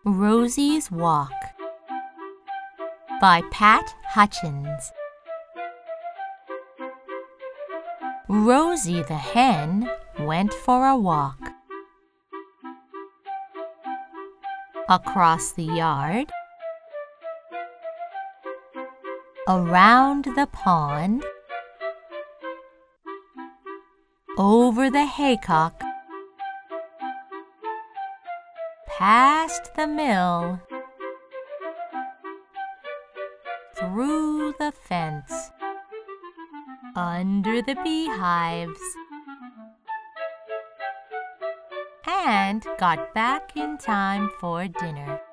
Rosie's Walk by Pat Hutchins. Rosie the hen went for a walk. Across the yard, around the pond, over the haycock, past the mill, through the fence, under the beehives, and got back in time for dinner.